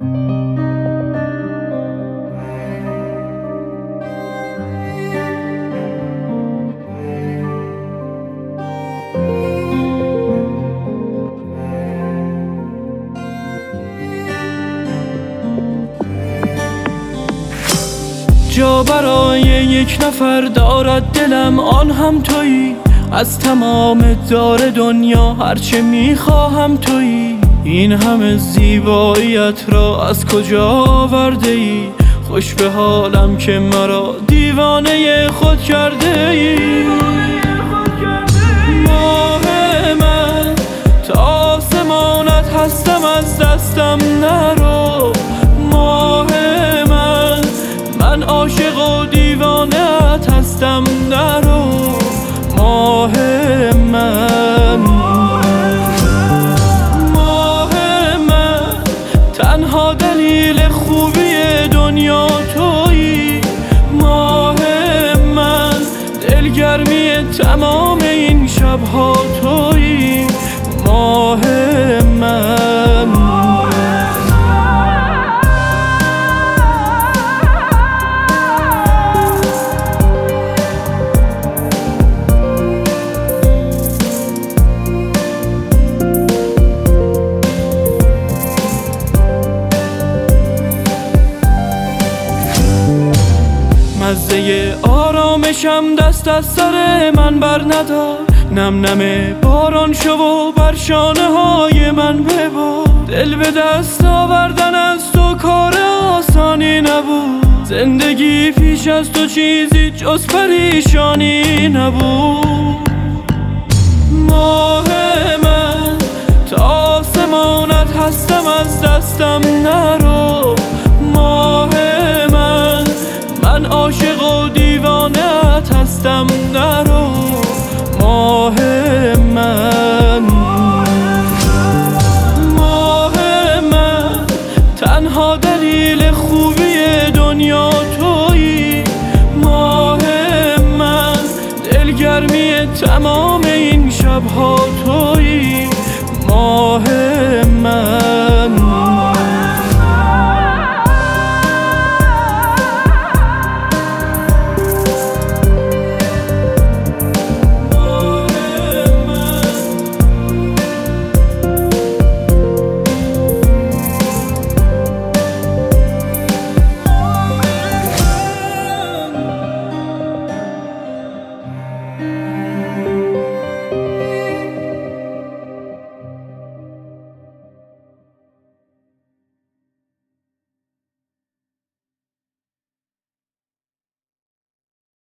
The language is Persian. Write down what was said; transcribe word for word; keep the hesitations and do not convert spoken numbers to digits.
جا برای یک نفر دارد دلم، آن هم تویی. از تمام دار دنیا هرچه میخواهم تویی. این همه زیباییت را از کجا آورده ای؟ خوش به حالم که مرا دیوانه خود کرده ای. ماه من تا آسمانت هستم، از دستم نرو. ماه من من عاشق و دیوانه‌ات هستم، نرو. ماه من ماه من تنها دلیل خوبی دنیا تویی. ماه من دلگرمی تمام این شبها تویی. ماه من مزه آرامشم دست از سر من بر ندار. نم نم باران شو و بر شانه های من ببار. دل به دست آوردن از تو کار آسانی نبود. زندگی پیش از تو چیزی جز پریشانی نبود. ماه من تا آسمانت هستم، از دستم نرو.